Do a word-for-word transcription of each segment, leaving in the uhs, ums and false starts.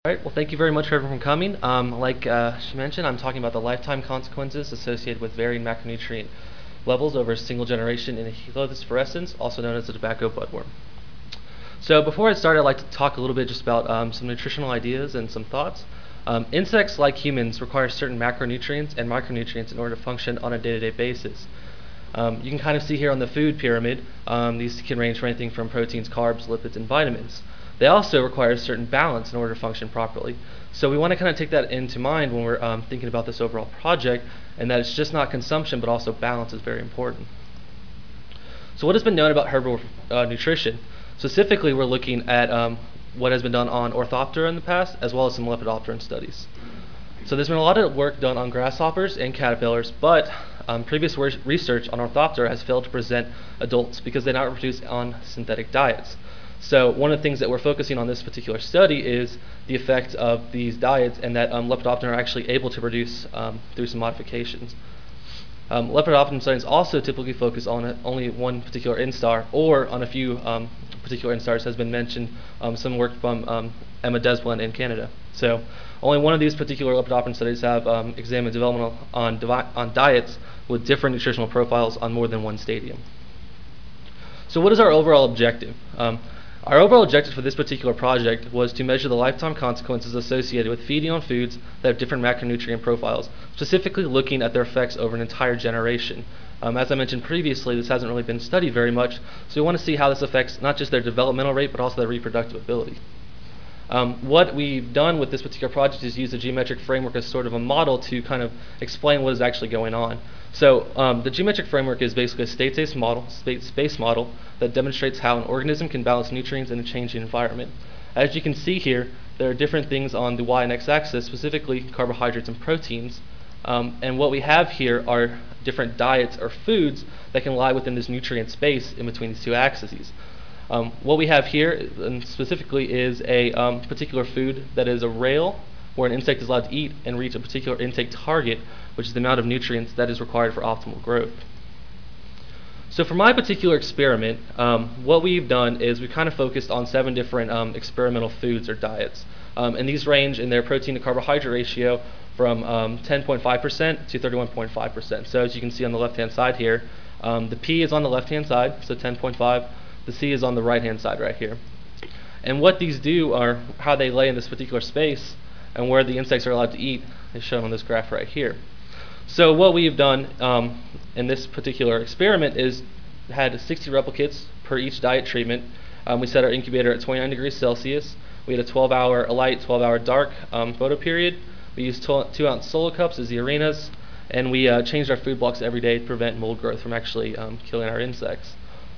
All right, well, thank you very much for everyone coming. Um, like uh, she mentioned, I'm talking about the lifetime consequences associated with varying macronutrient levels over a single generation in Helophosphorescens, also known as the tobacco budworm. So before I start, I'd like to talk a little bit just about um, some nutritional ideas and some thoughts. Um, insects, like humans, require certain macronutrients and micronutrients in order to function on a day-to-day basis. Um, you can kind of see here on the food pyramid, um, these can range from anything from proteins, carbs, lipids, and vitamins. They also require a certain balance in order to function properly. So we want to kind of take that into mind when we're um, thinking about this overall project, and that it's just not consumption, but also balance is very important. So what has been known about herbivore uh, nutrition? Specifically, we're looking at um, what has been done on Orthoptera in the past, as well as some Lepidopteran studies. So there's been a lot of work done on grasshoppers and caterpillars, but um, previous research on Orthoptera has failed to present adults because they not reproduce on synthetic diets. So one of the things that we're focusing on this particular study is the effect of these diets, and that um, Lepidopteran are actually able to produce um, through some modifications. Um, Lepidopteran studies also typically focus on a, only one particular instar, or on a few um, particular instars. Has been mentioned um, some work from um, Emma Desblin in Canada. So only one of these particular Lepidopteran studies have um, examined development on, on diets with different nutritional profiles on more than one stadium. So what is our overall objective? Um, Our overall objective for this particular project was to measure the lifetime consequences associated with feeding on foods that have different macronutrient profiles, specifically looking at their effects over an entire generation. Um, as I mentioned previously, this hasn't really been studied very much, so we want to see how this affects not just their developmental rate, but also their reproductive ability. Um, what we've done with this particular project is use a geometric framework as sort of a model to kind of explain what is actually going on. So um, the geometric framework is basically a state-space model, state-space model that demonstrates how an organism can balance nutrients in a changing environment. As you can see here, there are different things on the y and x-axis, specifically carbohydrates and proteins. Um, and what we have here are different diets or foods that can lie within this nutrient space in between these two axes. Um, what we have here and specifically is a um, particular food that is a rail where an insect is allowed to eat and reach a particular intake target, which is the amount of nutrients that is required for optimal growth. So for my particular experiment, um, what we've done is we kind of focused on seven different um, experimental foods or diets. Um, and these range in their protein to carbohydrate ratio from um, ten point five percent to thirty-one point five percent. So as you can see on the left-hand side here, um, the P is on the left-hand side, so ten point five. The C is on the right-hand side right here. And what these do are how they lay in this particular space and where the insects are allowed to eat is shown on this graph right here. So what we've done um, in this particular experiment is had sixty replicates per each diet treatment. Um, we set our incubator at twenty-nine degrees Celsius. We had a twelve hour light, twelve hour dark um, photo period. We used two ounce solo cups as the arenas, and we uh, changed our food blocks every day to prevent mold growth from actually um, killing our insects.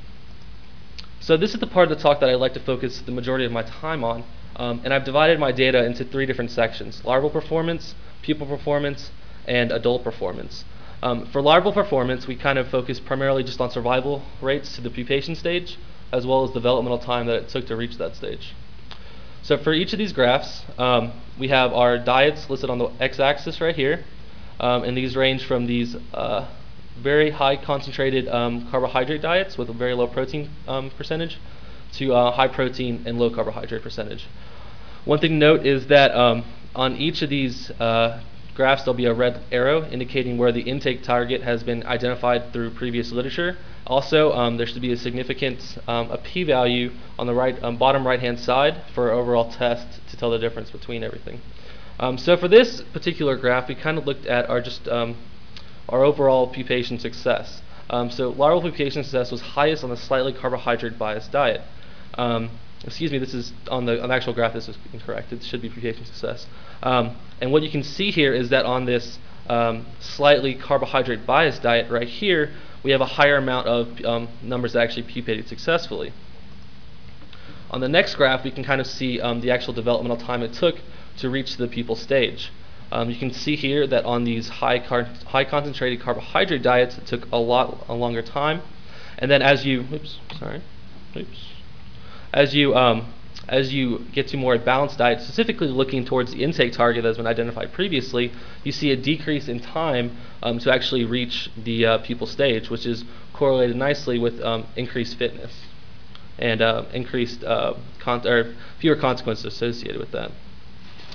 So this is the part of the talk that I'd like to focus the majority of my time on, um, and I've divided my data into three different sections: larval performance, pupal performance, and adult performance. Um, for larval performance, we kind of focus primarily just on survival rates to the pupation stage, as well as developmental time that it took to reach that stage. So for each of these graphs, um, we have our diets listed on the x-axis right here, um, and these range from these uh, very high concentrated um, carbohydrate diets with a very low protein um, percentage to uh, high protein and low carbohydrate percentage. One thing to note is that um, on each of these uh, graphs there'll be a red arrow indicating where the intake target has been identified through previous literature. Also, um, there should be a significant um, a p-value on the right um, bottom right hand side for our overall test to tell the difference between everything. Um, so for this particular graph, we kind of looked at our just um, our overall pupation success. Um, so larval pupation success was highest on the slightly carbohydrate biased diet. Um, excuse me, this is on the, on the actual graph, this is incorrect. It should be pupation success. Um, and what you can see here is that on this um, slightly carbohydrate biased diet right here, we have a higher amount of um, numbers that actually pupated successfully. On the next graph, we can kind of see um, the actual developmental time it took to reach the pupal stage. Um, you can see here that on these high, car high concentrated carbohydrate diets, it took a lot a longer time. And then as you, oops, sorry, oops, as you um, as you get to more balanced diets, specifically looking towards the intake target that has been identified previously, you see a decrease in time um, to actually reach the uh, pupal stage, which is correlated nicely with um, increased fitness and uh, increased uh, con or fewer consequences associated with that.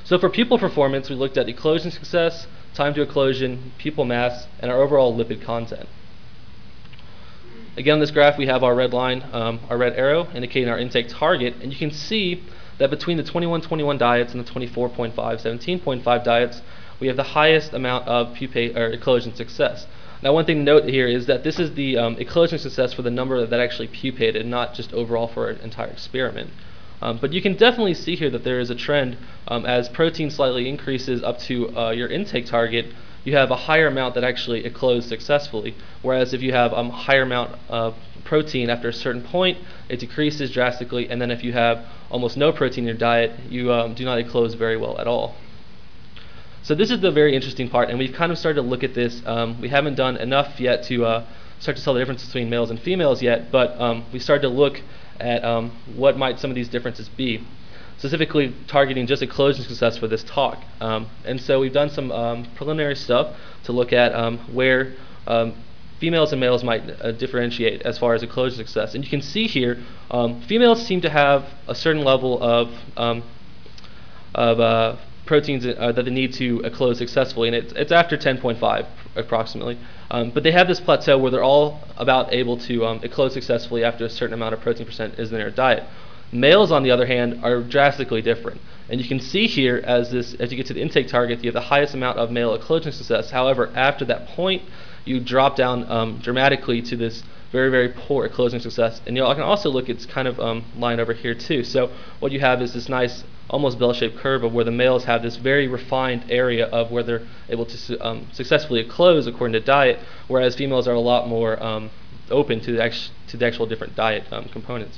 So for pupil performance, we looked at eclosion success, time to eclosion, pupil mass, and our overall lipid content. Again, on this graph, we have our red line, um, our red arrow, indicating our intake target, and you can see that between the twenty-one twenty-one diets and the twenty-four point five seventeen point five diets, we have the highest amount of pupate or eclosion success. Now, one thing to note here is that this is the um, eclosion success for the number that actually pupated, not just overall for an entire experiment. Um, but you can definitely see here that there is a trend um, as protein slightly increases up to uh, your intake target, you have a higher amount that actually ecloses successfully. Whereas if you have a um, higher amount of protein after a certain point, it decreases drastically. And then if you have almost no protein in your diet, you um, do not eclose very well at all. So this is the very interesting part, and we've kind of started to look at this. Um, we haven't done enough yet to uh, start to tell the difference between males and females yet, but um, we started to look at um, what might some of these differences be, specifically targeting just eclosion success for this talk. Um, and so we've done some um, preliminary stuff to look at um, where um, females and males might uh, differentiate as far as eclosion success. And you can see here, um, females seem to have a certain level of, um, of uh, proteins uh, that they need to eclose successfully, and it's, it's after ten point five approximately. Um, but they have this plateau where they're all about able to um, eclose successfully after a certain amount of protein percent is in their diet. Males, on the other hand, are drastically different. And you can see here as this, as you get to the intake target, you have the highest amount of male eclosion success. However, after that point, you drop down um, dramatically to this very, very poor eclosion success. And you can also look, it's kind of um, lined over here too. So what you have is this nice, almost bell-shaped curve of where the males have this very refined area of where they're able to su um, successfully eclose according to diet, whereas females are a lot more um, open to the, act to the actual different diet um, components.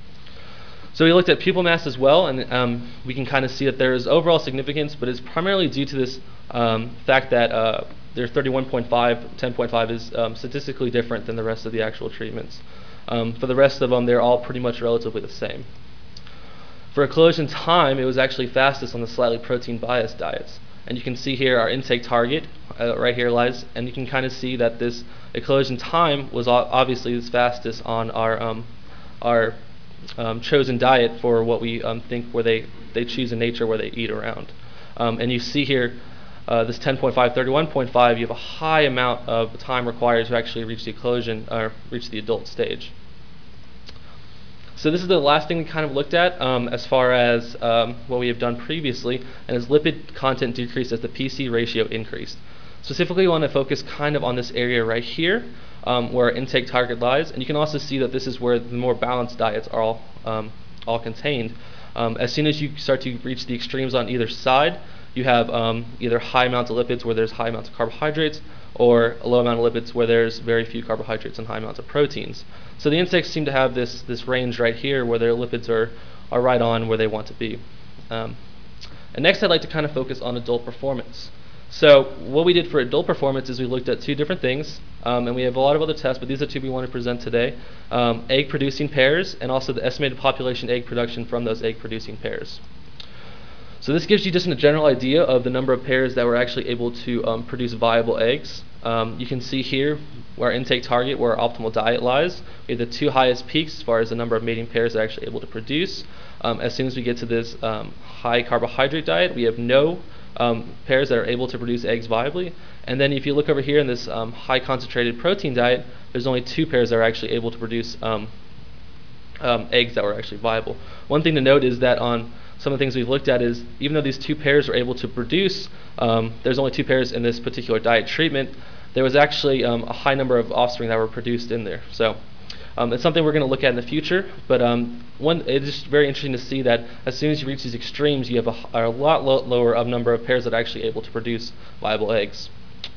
So we looked at pupil mass as well, and um, we can kind of see that there is overall significance, but it's primarily due to this um, fact that uh, their thirty-one point five, ten point five is um, statistically different than the rest of the actual treatments. Um, for the rest of them, they're all pretty much relatively the same. For eclosion time, it was actually fastest on the slightly protein-biased diets. And you can see here our intake target uh, right here lies, and you can kind of see that this eclosion time was obviously the fastest on our um, our um, chosen diet for what we um, think where they, they choose in nature where they eat around. Um, and you see here uh, this ten point five, thirty-one point five, you have a high amount of time required to actually reach the eclosion or reach the adult stage. So this is the last thing we kind of looked at um, as far as um, what we have done previously, and as lipid content decreased as the P C ratio increased. Specifically, we want to focus kind of on this area right here um, where our intake target lies, and you can also see that this is where the more balanced diets are all, um, all contained. Um, as soon as you start to reach the extremes on either side, you have um, either high amounts of lipids where there's high amounts of carbohydrates, or a low amount of lipids where there's very few carbohydrates and high amounts of proteins. So the insects seem to have this, this range right here where their lipids are, are right on where they want to be. Um, and next I'd like to kind of focus on adult performance. So what we did for adult performance is we looked at two different things, um, and we have a lot of other tests, but these are two we want to present today. Um, egg producing pairs, and also the estimated population egg production from those egg producing pairs. So this gives you just a general idea of the number of pairs that were actually able to um, produce viable eggs. Um, you can see here where our intake target, where our optimal diet lies. We have the two highest peaks as far as the number of mating pairs that are actually able to produce. Um, as soon as we get to this um, high carbohydrate diet, we have no um, pairs that are able to produce eggs viably. And then if you look over here in this um, high concentrated protein diet, there's only two pairs that are actually able to produce um, um, eggs that were actually viable. One thing to note is that on some of the things we've looked at is even though these two pairs are able to produce, um, there's only two pairs in this particular diet treatment, there was actually um, a high number of offspring that were produced in there. So um, it's something we're going to look at in the future, but um, one, it's just very interesting to see that as soon as you reach these extremes, you have a, a lot lo lower of number of pairs that are actually able to produce viable eggs.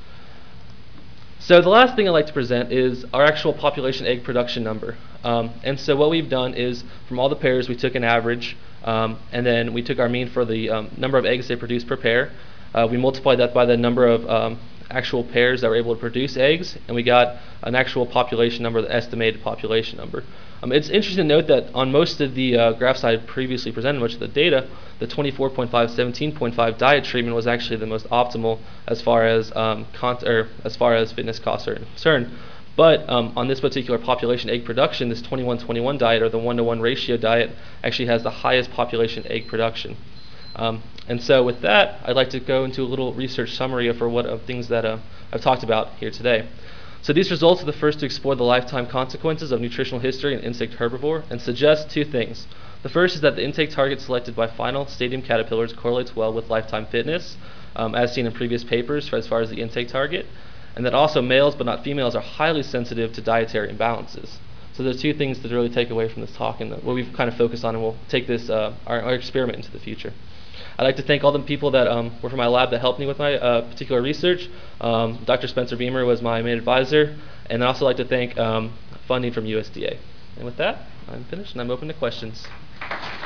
So the last thing I'd like to present is our actual population egg production number. Um, and so what we've done is from all the pairs, we took an average, um, and then we took our mean for the um, number of eggs they produce per pair. Uh, we multiplied that by the number of um, actual pairs that were able to produce eggs, and we got an actual population number, the estimated population number. Um, it's interesting to note that on most of the uh, graphs I had previously presented, much of the data, the twenty-four point five, seventeen point five diet treatment was actually the most optimal as far as um, con or as far as fitness costs are concerned. But um, on this particular population egg production, this twenty-one twenty-one diet, or the one to one ratio diet, actually has the highest population egg production. Um, and so with that, I'd like to go into a little research summary for what of things that uh, I've talked about here today. So these results are the first to explore the lifetime consequences of nutritional history in insect herbivore and suggest two things. The first is that the intake target selected by final stadium caterpillars correlates well with lifetime fitness, um, as seen in previous papers for as far as the intake target, and that also males but not females are highly sensitive to dietary imbalances. So there's two things to really take away from this talk and what we've kind of focused on, and we'll take this uh, our, our experiment into the future. I'd like to thank all the people that um, were from my lab that helped me with my uh, particular research. Um, Doctor Spencer Beamer was my main advisor, and I'd also like to thank um, funding from U S D A. And with that, I'm finished, and I'm open to questions. We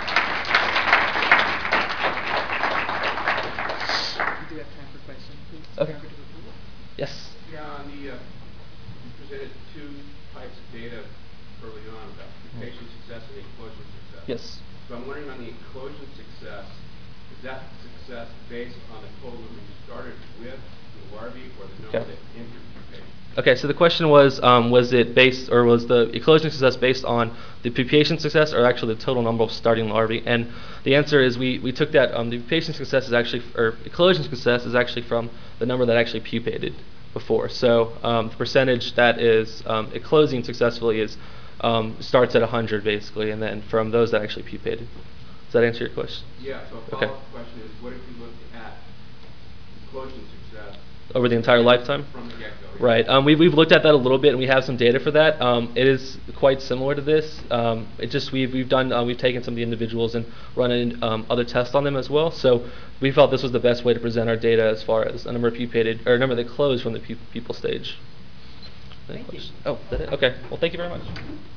do have time for questions, please. Okay. Remember to repeat. Yes. Yeah, on the, uh, you presented two types of data early on about pupation success and eclosion success. Yes. So I'm wondering on the eclosion success, is that success based on the total number you started with, the larvae, or the number Okay. that entered pupation? Okay, so the question was, um, was it based, or was the eclosion success based on the pupation success, or actually the total number of starting larvae? And the answer is we, we took that, um, the pupation success is actually, or eclosion success is actually from the number that actually pupated before. So um, the percentage that is um, eclosing successfully is um, starts at one hundred basically, and then from those that actually pupated. Does that answer your question? Yeah, so a follow-up Okay. question is, what if you looked at eclosion success Over the entire lifetime? from the get-go? Right. Um, we've, we've looked at that a little bit, and we have some data for that. Um, it is quite similar to this. Um, it just we've we've done uh, we've taken some of the individuals and run in, um, other tests on them as well. So we felt this was the best way to present our data as far as a number of pupated or a number that closed from the pu pupal stage. Any Thank you. questions? Oh, is that it? Okay. Well, thank you very much.